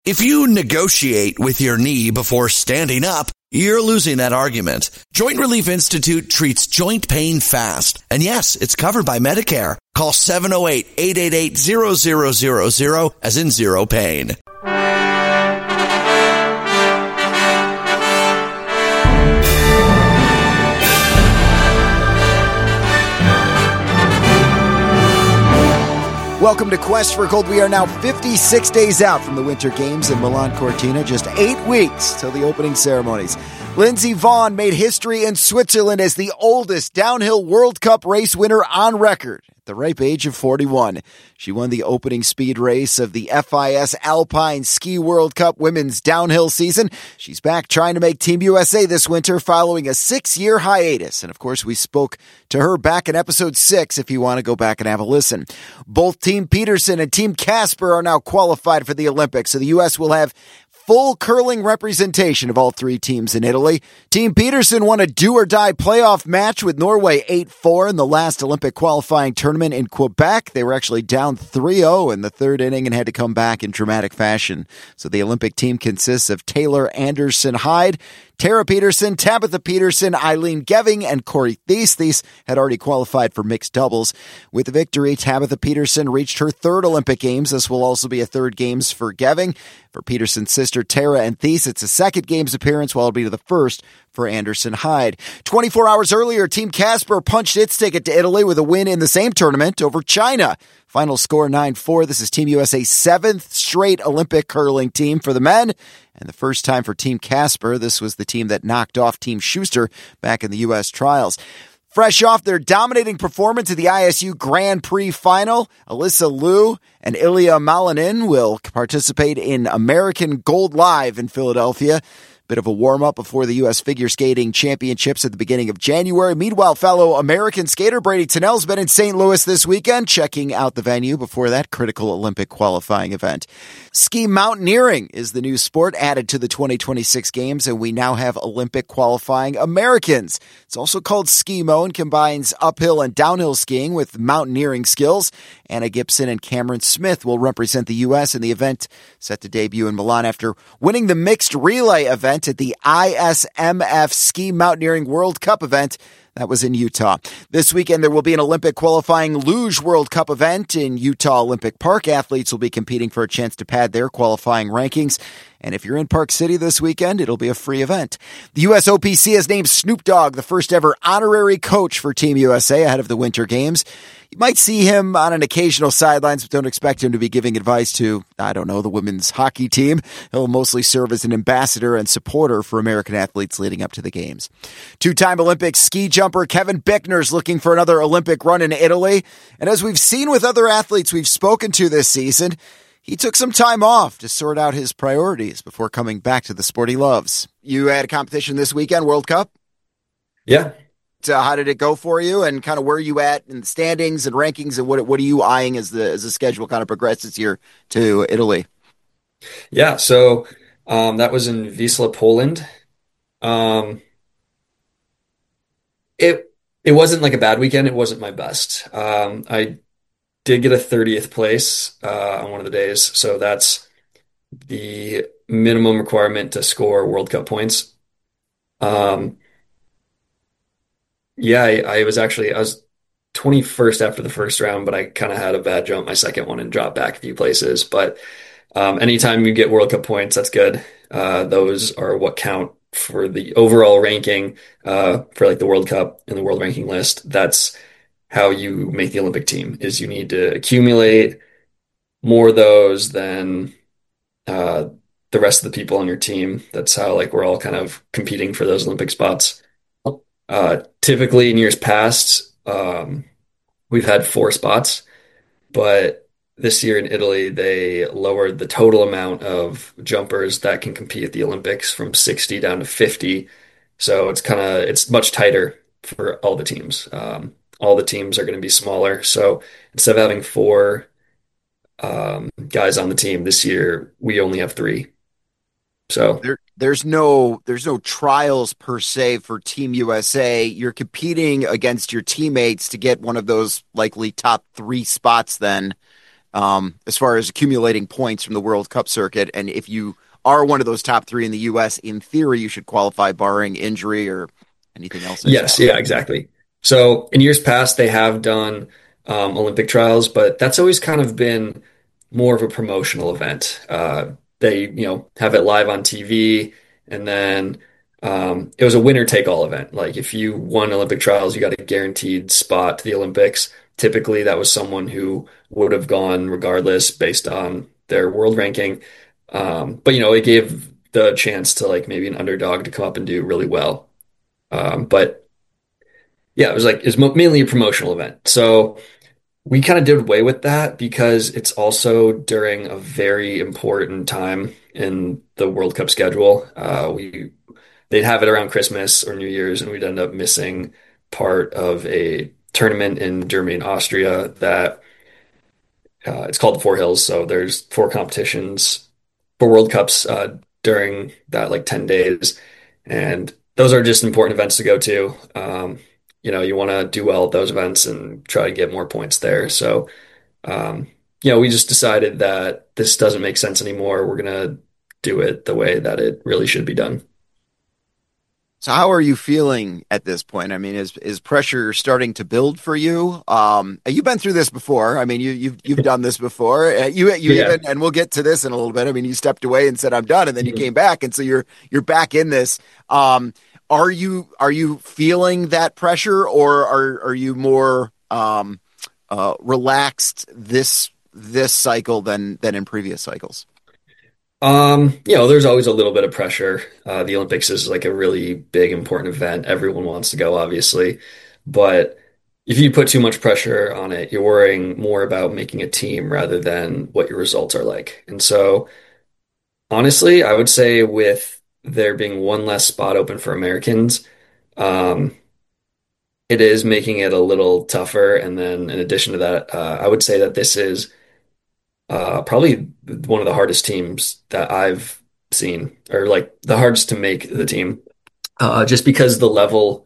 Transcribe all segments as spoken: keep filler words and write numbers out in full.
If you negotiate with your knee before standing up, you're losing that argument. Joint Relief Institute treats joint pain fast. And yes, it's covered by Medicare. Call seven oh eight, eight eight eight, zero zero zero zero as in zero pain. Welcome to Quest for Gold. We are now fifty-six days out from the Winter Games in Milan Cortina, just eight weeks till the opening ceremonies. Lindsey Vonn made history in Switzerland as the oldest downhill World Cup race winner on record at the ripe age of forty-one. She won the opening speed race of the F I S Alpine Ski World Cup women's downhill season. She's back trying to make Team U S A this winter following a six-year hiatus. And of course, we spoke to her back in episode six if you want to go back and have a listen. Both Team Peterson and Team Casper are now qualified for the Olympics, so the U S will have full curling representation of all three teams in Italy. Team Peterson won a do-or-die playoff match with Norway eight four in the last Olympic qualifying tournament in Quebec. They were actually down three oh in the third inning and had to come back in dramatic fashion. So the Olympic team consists of Taylor Anderson Hyde, Tara Peterson, Tabitha Peterson, Eileen Geving, and Corey Thies. Thies had already qualified for mixed doubles. With the victory, Tabitha Peterson reached her third Olympic Games. This will also be a third Games for Geving. For Peterson's sister, Tara and Thies, it's a second Games appearance, while it'll be the first for Anderson Hyde. twenty-four hours earlier, Team Casper punched its ticket to Italy with a win in the same tournament over China. Final score nine four. This is Team U S A's seventh straight Olympic curling team for the men, and the first time for Team Casper. This was the team that knocked off Team Schuster back in the U S trials. Fresh off their dominating performance at the I S U Grand Prix final, Alyssa Liu and Ilya Malinin will participate in American Gold Live in Philadelphia. Bit of a warm-up before the U S Figure Skating Championships at the beginning of January. Meanwhile, fellow American skater Brady Tennell's been in Saint Louis this weekend, checking out the venue before that critical Olympic qualifying event. Ski mountaineering is the new sport added to the twenty twenty-six Games, and we now have Olympic qualifying Americans. It's also called Ski-Mo and combines uphill and downhill skiing with mountaineering skills. Anna Gibson and Cameron Smith will represent the U S in the event set to debut in Milan after winning the mixed relay event at the I S M F Ski Mountaineering World Cup event. That was in Utah. This weekend, there will be an Olympic qualifying luge World Cup event in Utah Olympic Park. Athletes will be competing for a chance to pad their qualifying rankings. And if you're in Park City this weekend, it'll be a free event. The U S O P C has named Snoop Dogg the first ever honorary coach for Team U S A ahead of the Winter Games. You might see him on an occasional sidelines, but don't expect him to be giving advice to, I don't know, the women's hockey team. He'll mostly serve as an ambassador and supporter for American athletes leading up to the Games. Two-time Olympic ski jumper Kevin Bickner's looking for another Olympic run in Italy. And as we've seen with other athletes we've spoken to this season, he took some time off to sort out his priorities before coming back to the sport he loves. You had a competition this weekend, World Cup? Yeah. So how did it go for you, and kind of where are you at in the standings and rankings, and what what are you eyeing as the as the schedule kind of progresses here to Italy? Yeah, so um, that was in Wisła, Poland. Um, it it wasn't like a bad weekend. It wasn't my best. Um, I did get a thirtieth place uh, on one of the days, so that's the minimum requirement to score World Cup points. Um, Yeah, I, I was actually I was twenty-first after the first round, but I kind of had a bad jump my second one and dropped back a few places. But um, anytime you get World Cup points, that's good. Uh, those are what count for the overall ranking uh, for like the World Cup and the world ranking list. That's how you make the Olympic team. Is you need to accumulate more of those than uh, the rest of the people on your team. That's how like we're all kind of competing for those Olympic spots. Uh, typically in years past, um, we've had four spots, but this year in Italy, they lowered the total amount of jumpers that can compete at the Olympics from sixty down to fifty. So it's kind of, it's much tighter for all the teams. Um, all the teams are going to be smaller. So instead of having four um, guys on the team this year, we only have three. So there, there's no there's no trials per se for Team U S A. You're competing against your teammates to get one of those likely top three spots then um, as far as accumulating points from the World Cup circuit. And if you are one of those top three in the U S, in theory, you should qualify barring injury or anything else, I Yes, suppose. yeah, exactly. So in years past, they have done um, Olympic trials, but that's always kind of been more of a promotional event. Uh, they, you know, have it live on T V, and then um, it was a winner take all event. Like if you won Olympic trials, you got a guaranteed spot to the Olympics. Typically, that was someone who would have gone regardless based on their world ranking. Um, but you know, it gave the chance to like maybe an underdog to come up and do really well. Um, but yeah, it was like it's mainly a promotional event. So we kind of did away with that because it's also during a very important time in the World Cup schedule. Uh, we they'd have it around Christmas or New Year's, and we'd end up missing part of a tournament in Germany and Austria that uh, it's called the Four Hills. So there's four competitions for World Cups uh, during that like ten days. And those are just important events to go to. Um, you know, you want to do well at those events and try to get more points there. So, um, you know, we just decided that this doesn't make sense anymore. We're going to do it the way that it really should be done. So how are you feeling at this point? I mean, is is pressure starting to build for you? Um, you've been through this before. I mean, you you've you've done this before. Uh, you you Yeah. even, and we'll get to this in a little bit. I mean, you stepped away and said I'm done, and then you Mhm. came back, and so you're you're back in this. Um, are you are you feeling that pressure, or are are you more um, uh, relaxed this this cycle than than in previous cycles? Um, you know, there's always a little bit of pressure. Uh, the Olympics is like a really big, important event. Everyone wants to go, obviously. But if you put too much pressure on it, you're worrying more about making a team rather than what your results are like. And so, honestly, I would say with there being one less spot open for Americans, um, it is making it a little tougher. And then in addition to that, uh, I would say that this is uh, probably one of the hardest teams that I've seen, or like the hardest to make the team, uh, just because the level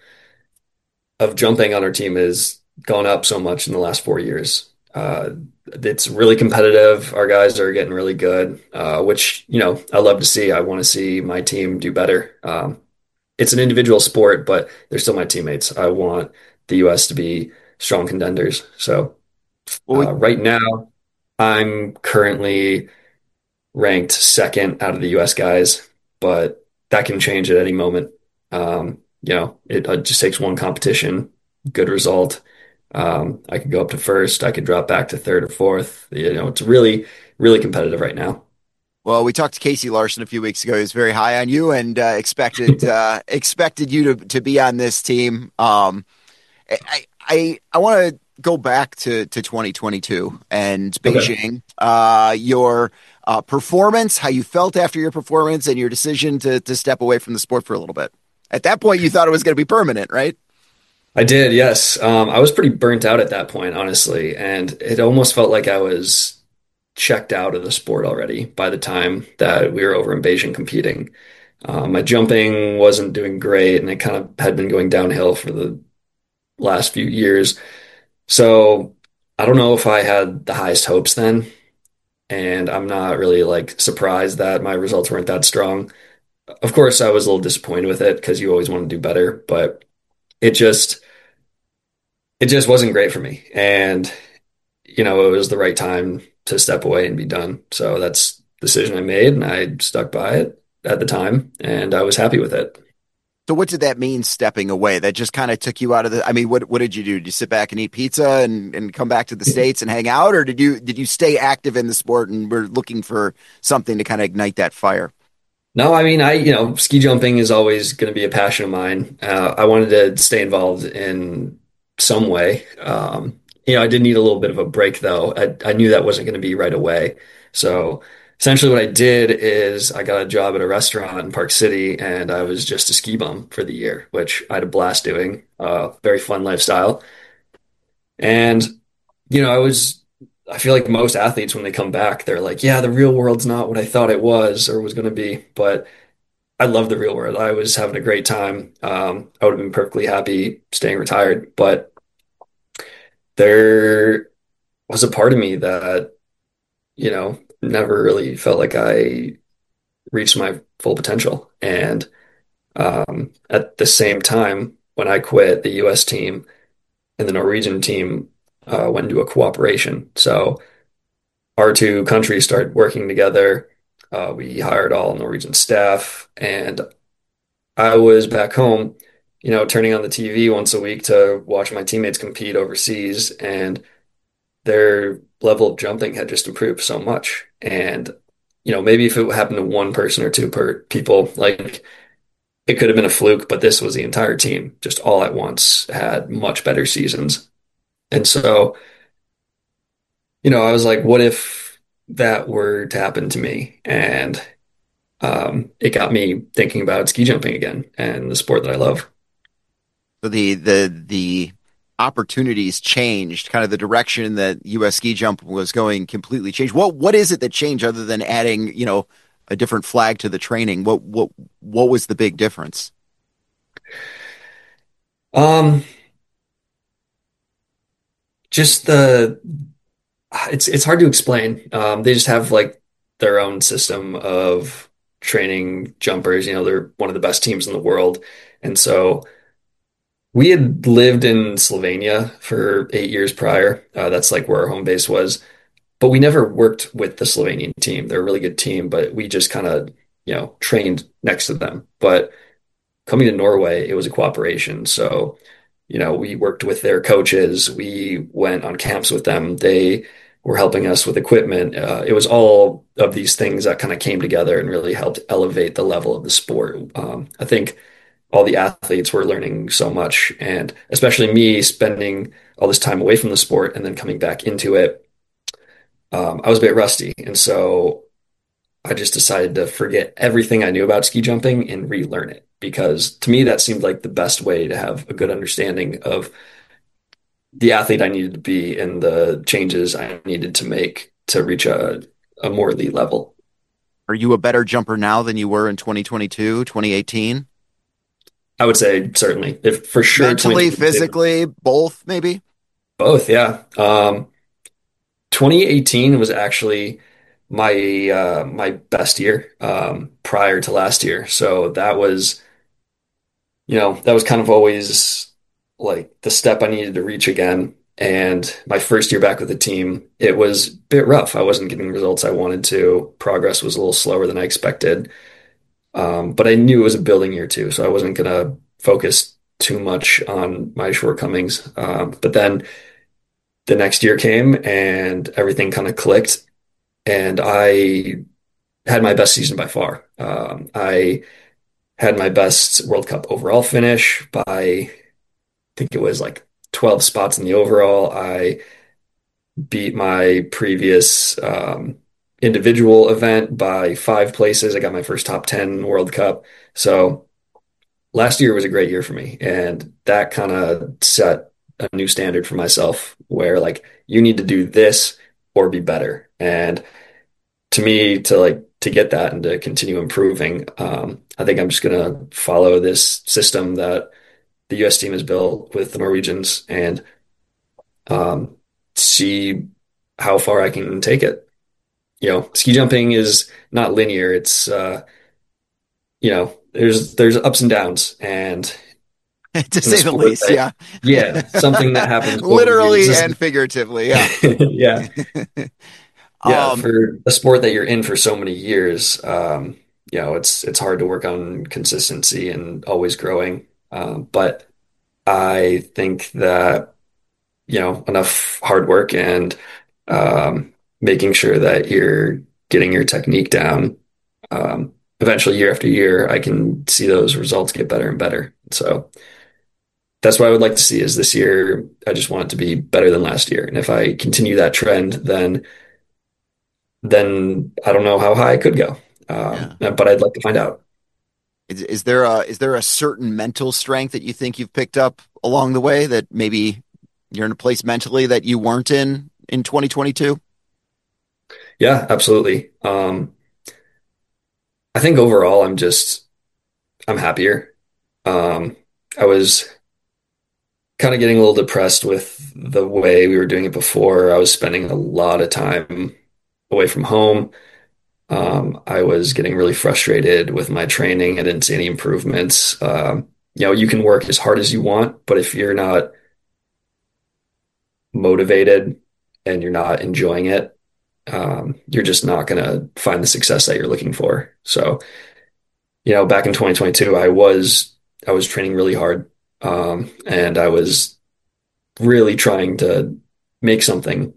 of jumping on our team has gone up so much in the last four years. Uh, it's really competitive. Our guys are getting really good, uh, which, you know, I love to see. I want to see my team do better. Um, it's an individual sport, but they're still my teammates. I want the U S to be strong contenders. So Well, we, uh, right now, I'm currently ranked second out of the U S guys, but that can change at any moment. Um, you know, it, it just takes one competition, good result. Um, I could go up to first, I could drop back to third or fourth. You know, it's really, really competitive right now. Well, we talked to Casey Larson a few weeks ago. He was very high on you and uh, expected uh, expected you to to be on this team. Um, I I I want to go back to to twenty twenty-two and Okay. Beijing. Uh, your uh, performance, how you felt after your performance, and your decision to to step away from the sport for a little bit. At that point, you thought it was going to be permanent, right? I did, yes. Um, I was pretty burnt out at that point, honestly, and it almost felt like I was checked out of the sport already by the time that we were over in Beijing competing. Um, my jumping wasn't doing great, and it kind of had been going downhill for the last few years. So I don't know if I had the highest hopes then, and I'm not really like surprised that my results weren't that strong. Of course, I was a little disappointed with it because you always want to do better, but it just it just wasn't great for me. And you know, it was the right time to step away and be done. So that's the decision I made, and I stuck by it at the time, and I was happy with it. So, what did that mean, stepping away? That just kind of took you out of the. I mean, what what did you do? Did you sit back and eat pizza and, and come back to the States and hang out, or did you did you stay active in the sport and were looking for something to kind of ignite that fire? No, I mean, I, you know, ski jumping is always going to be a passion of mine. Uh, I wanted to stay involved in some way. Um, you know, I did need a little bit of a break though. I, I knew that wasn't going to be right away. So essentially what I did is I got a job at a restaurant in Park City, and I was just a ski bum for the year, which I had a blast doing. Uh, very fun lifestyle. And, you know, I was, I feel like most athletes, when they come back, they're like, yeah, the real world's not what I thought it was or was going to be. But I love the real world. I was having a great time. Um, I would have been perfectly happy staying retired, but there was a part of me that you know, never really felt like I reached my full potential. And um, at the same time, when I quit, the U S team and the Norwegian team uh, went into a cooperation. So our two countries started working together. Uh, we hired all Norwegian staff, and I was back home, you know, turning on the T V once a week to watch my teammates compete overseas, and their level of jumping had just improved so much. And, you know, maybe if it happened to one person or two per people, like it could have been a fluke, but this was the entire team just all at once had much better seasons. And so, you know, I was like, what if that were to happen to me? And um, it got me thinking about ski jumping again and the sport that I love. So the the the opportunities changed, kind of the direction that U S ski jump was going completely changed. What what is it that changed other than adding, you know, a different flag to the training? What what what was the big difference? Um, just the it's it's hard to explain. Um, they just have like their own system of training jumpers. You know, they're one of the best teams in the world, and so we had lived in Slovenia for eight years prior. Uh, that's like where our home base was. But we never worked with the Slovenian team. They're a really good team, but we just kind of, you know, trained next to them. But coming to Norway, it was a cooperation. So, you know, we worked with their coaches. We went on camps with them. They were helping us with equipment. Uh, it was all of these things that kind of came together and really helped elevate the level of the sport. Um, I think all the athletes were learning so much, and especially me spending all this time away from the sport and then coming back into it, um, I was a bit rusty. And so I just decided to forget everything I knew about ski jumping and relearn it because to me, that seemed like the best way to have a good understanding of the athlete I needed to be and the changes I needed to make to reach a, a more elite level. Are you a better jumper now than you were in twenty twenty-two, twenty eighteen? I would say certainly, if for sure, Mentally, twenty twenty-two, physically, both maybe? both, yeah. Um, twenty eighteen was actually my uh, my best year um, prior to last year. So that was, you know, that was kind of always like the step I needed to reach again. And my first year back with the team, it was a bit rough. I wasn't getting the results I wanted to. Progress was a little slower than I expected. Um, but I knew it was a building year too, so I wasn't going to focus too much on my shortcomings. Um, but then the next year came and everything kind of clicked, and I had my best season by far. Um, I had my best World Cup overall finish by, I think it was like twelve spots in the overall. I beat my previous um, individual event by five places. I got my first top ten World Cup. So last year was a great year for me. And that kind of set a new standard for myself where like you need to do this or be better. And to me, to like to get that and to continue improving, um, I think I'm just gonna follow this system that the U S team has built with the Norwegians and um, see how far I can take it. You know, ski jumping is not linear. It's uh, you know, there's there's ups and downs, and To in a say the sport least, that, yeah. yeah, something that happens over years. Literally and figuratively, yeah. Yeah, yeah, Um, for a sport that you're in for so many years, um, you know, it's it's hard to work on consistency and always growing. Um, but I think that, you know, enough hard work and um, making sure that you're getting your technique down, um, eventually year after year, I can see those results get better and better. So that's what I would like to see is this year, I just want it to be better than last year. And if I continue that trend, then then I don't know how high I could go. Um, yeah. but I'd like to find out. Is, is there a is there a certain mental strength that you think you've picked up along the way that maybe you're in a place mentally that you weren't in in twenty twenty-two? Yeah, absolutely. Um, I think overall, I'm just I'm happier. Um, I was kind of getting a little depressed with the way we were doing it before. I was spending a lot of time away from home. Um, I was getting really frustrated with my training. I didn't see any improvements. Um, you know, you can work as hard as you want, but if you're not motivated and you're not enjoying it, um, you're just not going to find the success that you're looking for. So, you know, back in twenty twenty-two, I was I was training really hard, um, and I was really trying to make something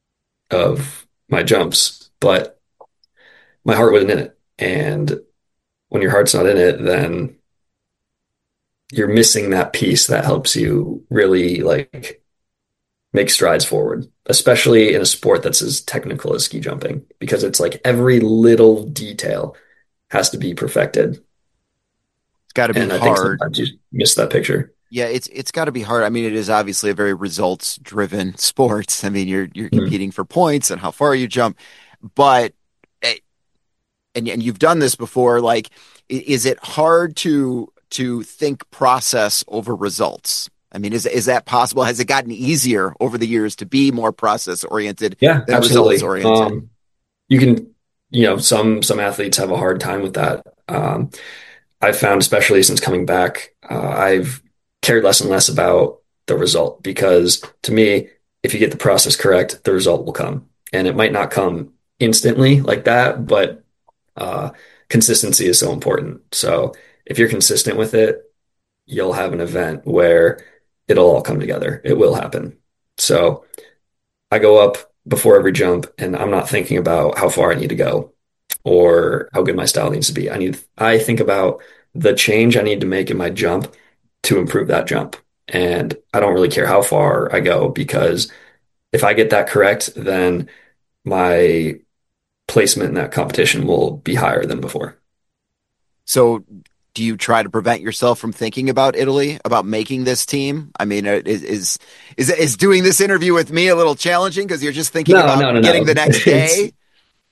of my jumps, but my heart wasn't in it. And when your heart's not in it, then you're missing that piece that helps you really like make strides forward, especially in a sport that's as technical as ski jumping, because it's like every little detail has to be perfected. It's got to be And I think hard. sometimes you miss that picture. Yeah, it's it's got to be hard. I mean, it is obviously a very results driven sport. I mean, you're you're Mhm. competing for points and how far you jump, but eh, and and you've done this before. Like, i- is it hard to to think process over results? I mean, is is that possible? Has it gotten easier over the years to be more process oriented Yeah, than results absolutely. oriented? Um, you can, you know, some some athletes have a hard time with that. Um, I've found, especially since coming back, uh, I've cared less and less about the result because to me, if you get the process correct, the result will come. And it might not come instantly like that, but uh, consistency is so important. So if you're consistent with it, you'll have an event where it'll all come together. It will happen. So I go up before every jump and I'm not thinking about how far I need to go or how good my style needs to be. I need I think about the change I need to make in my jump to improve that jump. And I don't really care how far I go because if I get that correct, then my placement in that competition will be higher than before. So, do you try to prevent yourself from thinking about Italy, about making this team? I mean, uh, is is is, is doing this interview with me a little challenging because you're just thinking No, about no, no, getting no. the next It's day?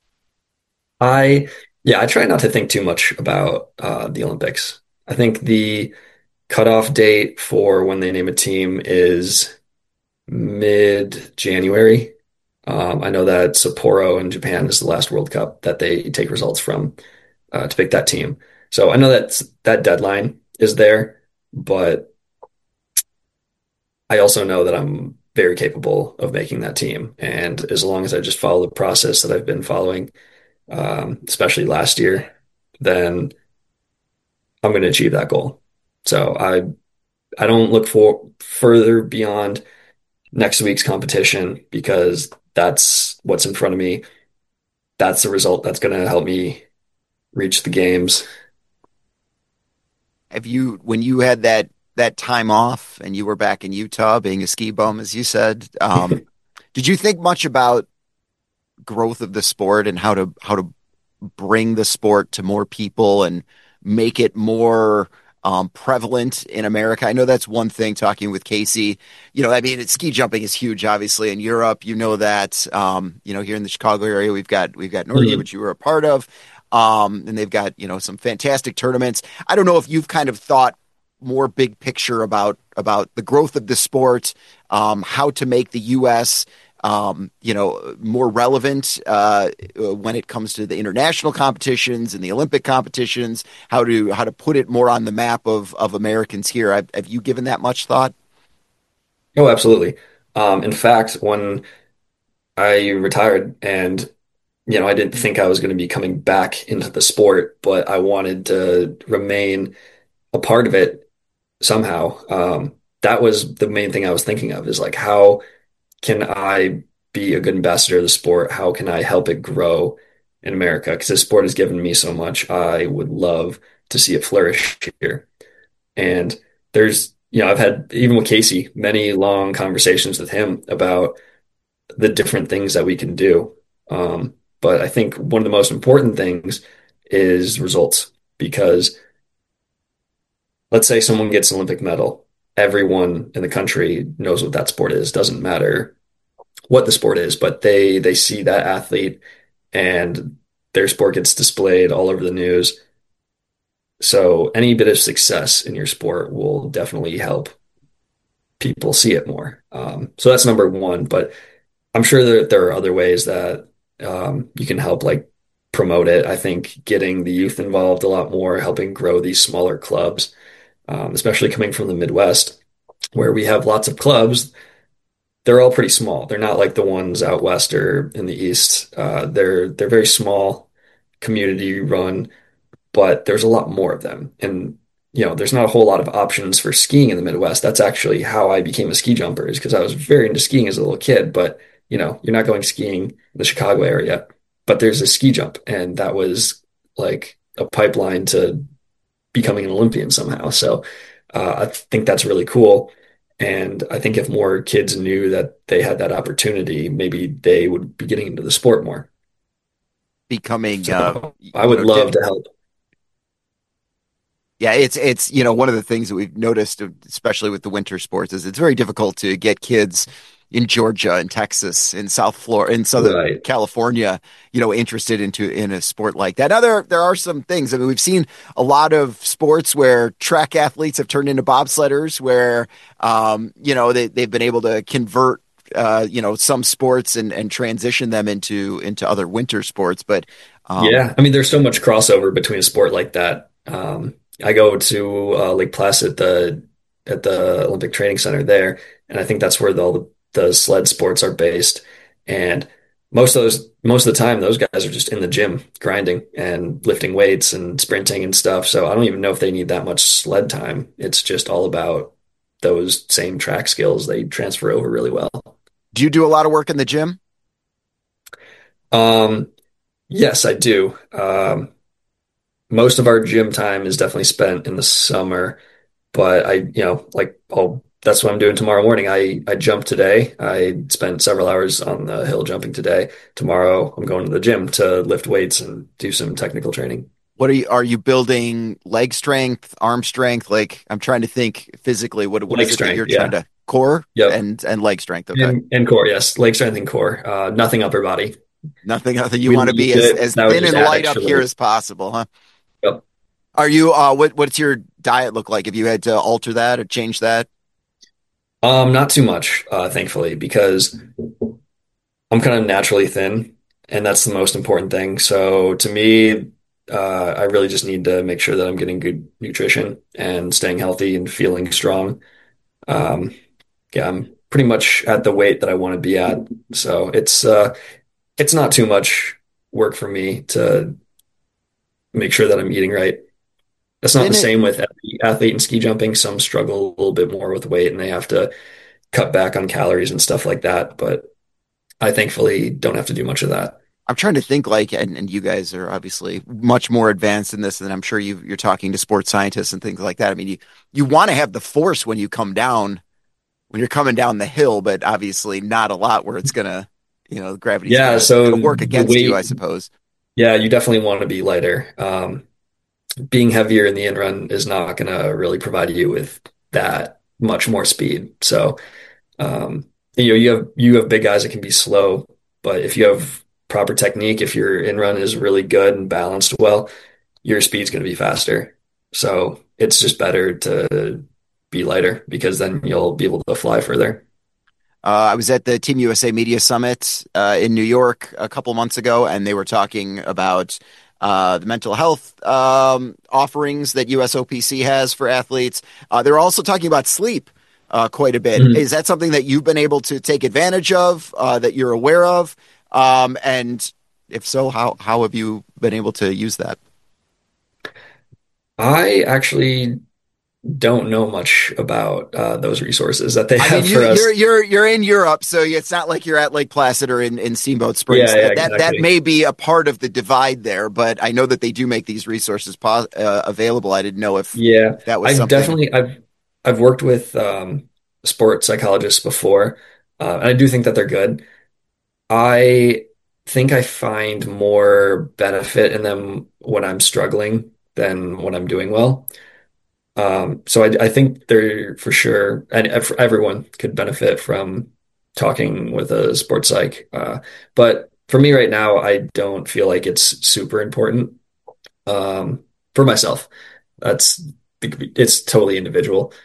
I yeah, I try not to think too much about uh, the Olympics. I think the cutoff date for when they name a team is mid-January. Um, I know that Sapporo in Japan is the last World Cup that they take results from uh, to pick that team. So I know that that deadline is there, but I also know that I'm very capable of making that team. And as long as I just follow the process that I've been following, um, especially last year, then I'm going to achieve that goal. So I I don't look for further beyond next week's competition because that's what's in front of me. That's the result that's going to help me reach the games. Have you, when you had that that time off and you were back in Utah being a ski bum, as you said, um, did you think much about growth of the sport and how to how to bring the sport to more people and make it more um, prevalent in America? I know that's one thing talking with Casey. You know, I mean, it's, ski jumping is huge, obviously, in Europe. You know that. Um, you know, here in the Chicago area, we've got we've got Nordica, Mhm. which you were a part of, um, and they've got you know some fantastic tournaments. I don't know if you've kind of thought more big picture about about the growth of the sport, um, how to make the U S um, you know, more relevant uh, when it comes to the international competitions and the Olympic competitions. How to how to put it more on the map of of Americans here. Have, have you given that much thought? Oh, absolutely. Um, in fact, when I retired and, you know, I didn't think I was going to be coming back into the sport, but I wanted to remain a part of it somehow. Um, that was the main thing I was thinking of is like, how can I be a good ambassador of the sport? How can I help it grow in America? Because this sport has given me so much. I would love to see it flourish here. And there's, you know, I've had, even with Casey, many long conversations with him about the different things that we can do. Um, but I think one of the most important things is results because let's say someone gets an Olympic medal. Everyone in the country knows what that sport is. Doesn't matter what the sport is, but they they see that athlete and their sport gets displayed all over the news. So any bit of success in your sport will definitely help people see it more. Um, so that's number one. But I'm sure that there are other ways that um, you can help like promote it. I think getting the youth involved a lot more, helping grow these smaller clubs, um, especially coming from the Midwest, where we have lots of clubs. They're all pretty small. They're not like the ones out west or in the east. Uh, they're they're very small, community run, but there's a lot more of them. And you know, there's not a whole lot of options for skiing in the Midwest. That's actually how I became a ski jumper, is because I was very into skiing as a little kid, but you know, you're not going skiing in the Chicago area, but there's a ski jump, and that was like a pipeline to becoming an Olympian somehow. So uh, I think that's really cool. And I think if more kids knew that they had that opportunity, maybe they would be getting into the sport more. Becoming, uh, So I you would know, love di- to help. yeah, it's it's you know one of the things that we've noticed, especially with the winter sports, is it's very difficult to get kids in Georgia and Texas and South Florida in Southern Right. California, you know, interested into in a sport like that. Now there there are some things. I mean, we've seen a lot of sports where track athletes have turned into bobsledders, where um, you know they they've been able to convert uh, you know some sports and and transition them into into other winter sports. But um, Yeah. I mean, there's so much crossover between a sport like that. Um, I go to uh, Lake Placid, the at the Olympic Training Center there, and I think that's where the, all the, the sled sports are based. And most of those, most of the time, those guys are just in the gym grinding and lifting weights and sprinting and stuff. So I don't even know if they need that much sled time. It's just all about those same track skills. They transfer over really well. do you do a lot of work in the gym? Um, yes, I do. Um, most of our gym time is definitely spent in the summer, but I, you know, like I'll, that's what I'm doing tomorrow morning. I, I jumped today. I spent several hours on the hill jumping today. Tomorrow I'm going to the gym to lift weights and do some technical training. What are you are you building leg strength, arm strength? Like I'm trying to think physically, what what Leg is it that strength, you're trying yeah. to core Yep. and and leg strength? Okay. And and core, yes. Leg strength and core. Uh, nothing upper body. Nothing other. You We want to be used as it. as That would thin just and add light up extra here weight. as possible, huh? Yep. Are you uh what what's your diet look like? If you had to alter that or change that? Um, not too much, uh, thankfully, because I'm kind of naturally thin, and that's the most important thing. So to me, uh, I really just need to make sure that I'm getting good nutrition and staying healthy and feeling strong. Um, yeah, I'm pretty much at the weight that I want to be at. So it's uh, it's not too much work for me to make sure that I'm eating right. That's not the Thin and same with athlete, athlete and ski jumping. Some struggle a little bit more with weight and they have to cut back on calories and stuff like that. But I thankfully don't have to do much of that. I'm trying to think like and, and you guys are obviously much more advanced in this than I'm sure you you're talking to sports scientists and things like that. I mean, you you want to have the force when you come down when you're coming down the hill, but obviously not a lot where it's gonna, you know, gravity's Yeah, gonna so gonna work the against you, I weight, suppose. yeah, you definitely want to be lighter. Um, being heavier in the in run is not going to really provide you with that much more speed. So, um, you know, you have you have big guys that can be slow, but if you have proper technique, if your in run is really good and balanced well, your speed's going to be faster. So it's just better to be lighter because then you'll be able to fly further. Uh, I was at the Team U S A Media Summit uh, in New York a couple months ago, and they were talking about uh, the mental health um, offerings that U S O P C has for athletes. Uh, they were also talking about sleep uh, quite a bit. Mhm. Is that something that you've been able to take advantage of, uh, that you're aware of? Um, and if so, how how have you been able to use that? I actually don't know much about uh, those resources that they I mean, have you, for you're us. you're you're in Europe, so it's not like you're at Lake Placid or in, in Steamboat Springs. Yeah, yeah, That that that exactly. may be a part of the divide there, but I know that they do make these resources po uh, available. I didn't know if Yeah, if that was I've something. definitely I've I've worked with um, sports psychologists before, uh, and I do think that they're good. I think I find more benefit in them when I'm struggling than when I'm doing well. Um, so I, I think they're for sure, and ev- everyone could benefit from talking with a sports psych. Uh, but for me right now, I don't feel like it's super important um, for myself. That's it's totally individual.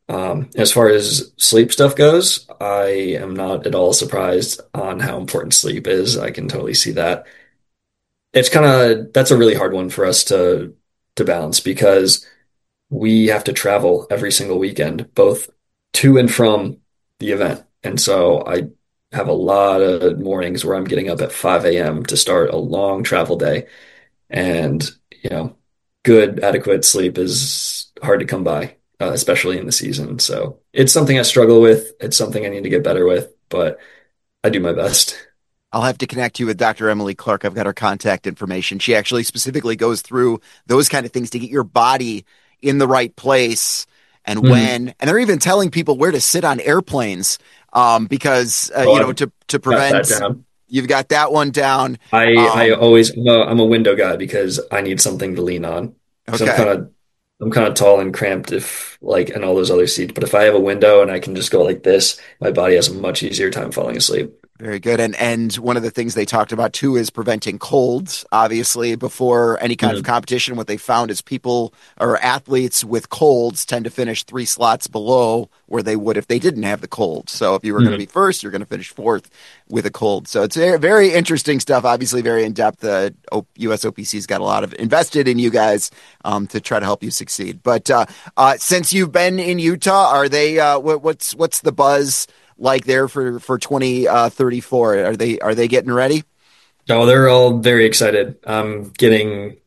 Um, as far as sleep stuff goes, I am not at all surprised on how important sleep is. I can totally see that. It's kind of that's a really hard one for us to to balance because we have to travel every single weekend, both to and from the event. And so I have a lot of mornings where I'm getting up at five a m to start a long travel day. And, you know, good, adequate sleep is hard to come by, uh, especially in the season. So it's something I struggle with. It's something I need to get better with, but I do my best. I'll have to connect you with Doctor Emily Clark. I've got her contact information. She actually specifically goes through those kind of things to get your body in the right place and Mhm. when. And they're even telling people where to sit on airplanes um, because, uh, Oh, you know, I've to, to got that prevent, down. you've got that one down. I I Um, always I'm a, I'm a window guy because I need something to lean on because I'm okay. kind of I'm kind of tall and cramped if like in all those other seats. But if I have a window and I can just go like this, my body has a much easier time falling asleep. Very good. And and one of the things they talked about too is preventing colds, obviously, before any kind of Mhm. competition. What they found is people or athletes with colds tend to finish three slots below where they would if they didn't have the cold. So if you were going to be Mhm. first, you're going to finish fourth with a cold. So it's very, very interesting stuff, obviously very in depth. The uh, U S O P C's got a lot of invested in you guys um, to try to help you succeed. But uh, uh, since you've been in Utah, are they uh, what, what's what's the buzz like there for for twenty thirty-four? Are they are they getting ready? Oh, they're all very excited. I'm getting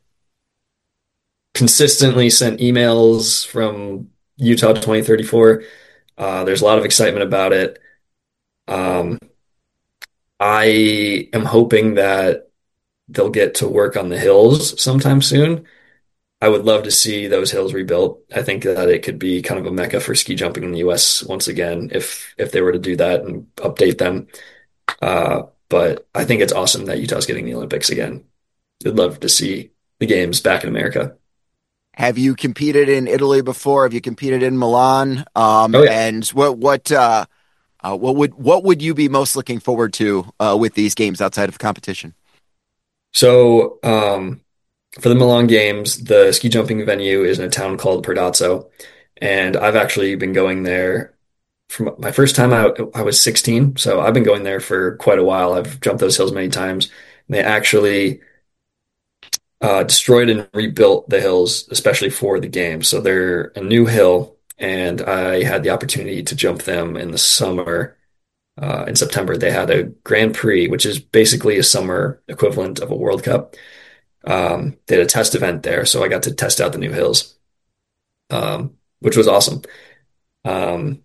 consistently sent emails from Utah twenty thirty-four. Uh, there's a lot of excitement about it. Um, I am hoping that they'll get to work on the hills sometime soon. I would love to see those hills rebuilt. I think that it could be kind of a mecca for ski jumping in the U S once again if if they were to do that and update them. Uh, but I think it's awesome that Utah's getting the Olympics again. I'd love to see the games back in America. Have you competed in Italy before? Have you competed in Milan? Um, Oh yeah. and what what uh, uh, what would what would you be most looking forward to uh, with these games outside of competition? So um, for the Milan Games, the ski jumping venue is in a town called Perdazzo, and I've actually been going there from my first time out. I was sixteen, so I've been going there for quite a while. I've jumped those hills many times. They actually uh, destroyed and rebuilt the hills, especially for the game. So they're a new hill, and I had the opportunity to jump them in the summer. Uh, in September, they had a Grand Prix, which is basically a summer equivalent of a World Cup. Um, they had a test event there, so I got to test out the new hills, um, which was awesome. Um,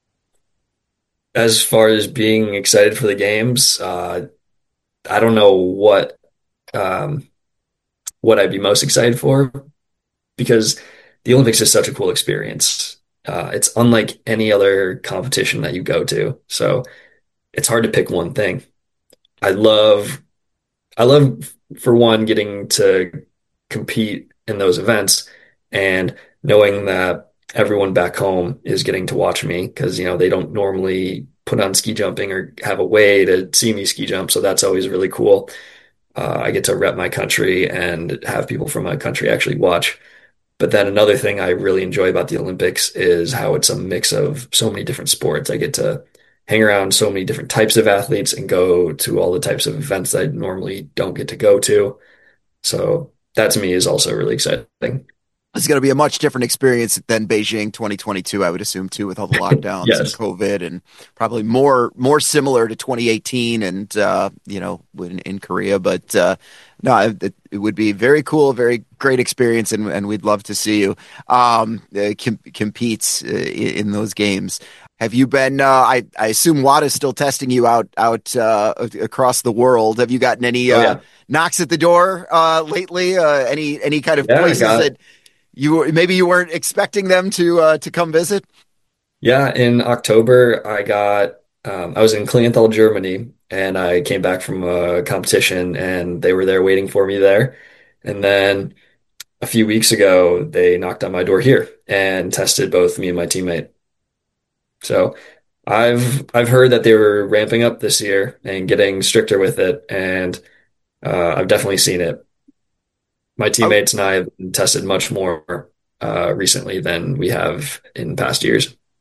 as far as being excited for the games, uh, I don't know what um, what I'd be most excited for because the Olympics is such a cool experience. Uh, it's unlike any other competition that you go to, so it's hard to pick one thing. I love, I love for one getting to compete in those events and knowing that everyone back home is getting to watch me because you know they don't normally put on ski jumping or have a way to see me ski jump, so that's always really cool. Uh, I get to rep my country and have people from my country actually watch. But then another thing I really enjoy about the Olympics is how it's a mix of so many different sports. I get to hang around so many different types of athletes and go to all the types of events that I normally don't get to go to. So that to me is also really exciting. It's going to be a much different experience than Beijing twenty twenty-two, I would assume, too, with all the lockdowns and Yes. COVID, and probably more more similar to twenty eighteen and uh, you know in, in Korea. But uh, no, it, it would be very cool, very great experience, and, and we'd love to see you um, uh, com- compete uh, in those games. Have you been? Uh, I I assume WADA's still testing you out out uh, across the world. Have you gotten any Oh uh, yeah. knocks at the door uh, lately? Uh, any any kind of Yeah, I places got that you maybe you weren't expecting them to uh, to come visit? yeah, in October I got um, I was in Klienthal, Germany, and I came back from a competition and they were there waiting for me there. And then a few weeks ago they knocked on my door here and tested both me and my teammate. So I've I've heard that they were ramping up this year and getting stricter with it, and uh, I've definitely seen it. My Oh, teammates and I have tested much more uh, recently than we have in past years.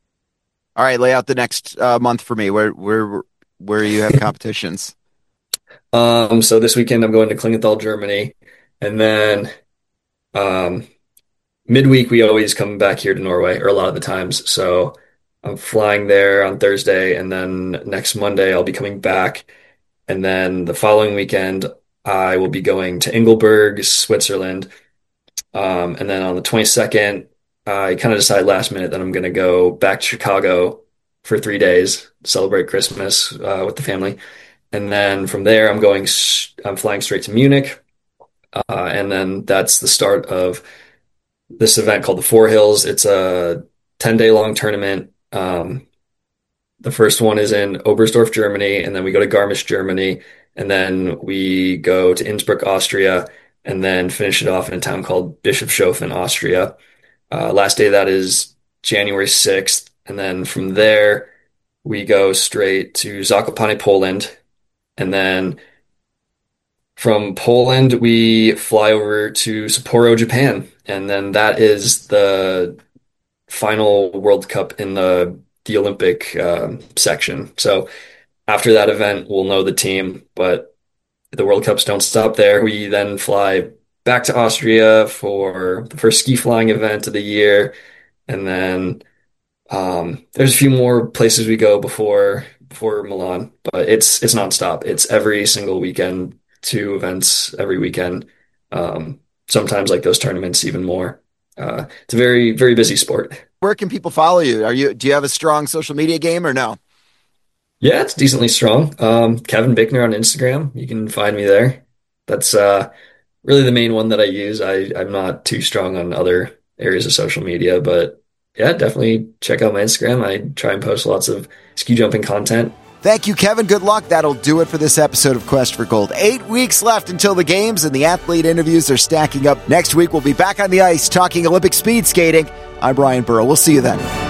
All right, lay out the next uh, month for me. Where where where you have competitions? Um, so this weekend I'm going to Klingenthal, Germany, and then um, midweek we always come back here to Norway, or a lot of the times. So I'm flying there on Thursday, and then next Monday I'll be coming back, and then the following weekend I will be going to Engelberg, Switzerland, um, and then on the twenty-second I kind of decided last minute that I'm going to go back to Chicago for three days, celebrate Christmas uh, with the family. And then from there, I'm going, I'm flying straight to Munich. Uh, and then that's the start of this event called the Four Hills. It's a ten day long tournament. Um, the first one is in Oberstdorf, Germany. And then we go to Garmisch, Germany. And then we go to Innsbruck, Austria, and then finish it off in a town called Bischofshofen, Austria. Uh, last day of that is January sixth. And then from there, we go straight to Zakopane, Poland. And then from Poland, we fly over to Sapporo, Japan. And then that is the final World Cup in the, the Olympic um, section. So after that event, we'll know the team, but the World Cups don't stop there. We then fly back to Austria for the first ski flying event of the year. And then um, there's a few more places we go before before Milan, but it's it's nonstop. It's every single weekend, two events every weekend. Um, sometimes like those tournaments, even more. Uh, it's a very very busy sport. Where can people follow you? Are you do you have a strong social media game or no? Yeah, it's decently strong. Um, Kevin Bickner on Instagram. You can find me there. That's uh, really the main one that I use. I, I'm not too strong on other areas of social media, but yeah, definitely check out my Instagram. I try and post lots of ski jumping content. Thank you, Kevin. Good luck. That'll do it for this episode of Quest for Gold. Eight weeks left until the games, and the athlete interviews are stacking up. Next week, we'll be back on the ice talking Olympic speed skating. I'm Brian Burrow. We'll see you then.